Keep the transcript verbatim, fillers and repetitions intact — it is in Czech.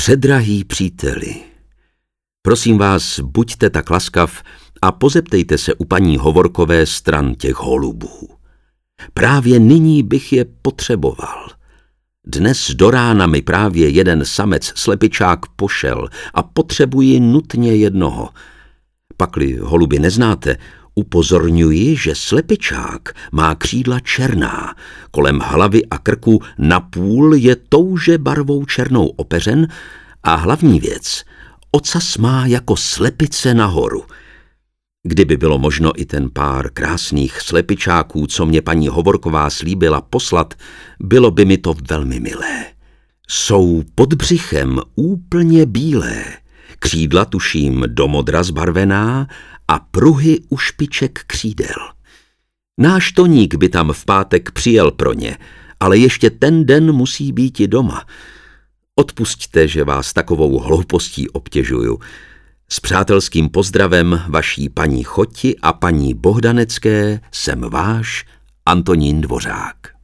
Předrahý příteli, prosím vás, buďte tak laskav a pozeptejte se u paní Hovorkové stran těch holubů. Právě nyní bych je potřeboval. Dnes do rána mi právě jeden samec slepičák pošel a potřebuji nutně jednoho. Pakli holuby neznáte, upozorňuji, že slepičák má křídla černá, kolem hlavy a krku napůl je touže barvou černou opeřen a hlavní věc, ocas má jako slepice nahoru. Kdyby bylo možno i ten pár krásných slepičáků, co mě paní Hovorková slíbila poslat, bylo by mi to velmi milé. Jsou pod břichem úplně bílé, křídla tuším do modra zbarvená a pruhy u špiček křídel. Náš Toník by tam v pátek přijel pro ně, ale ještě ten den musí být i doma. Odpusťte, že vás takovou hloupostí obtěžuju. S přátelským pozdravem vaší paní Choti a paní Bohdanecké jsem váš Antonín Dvořák.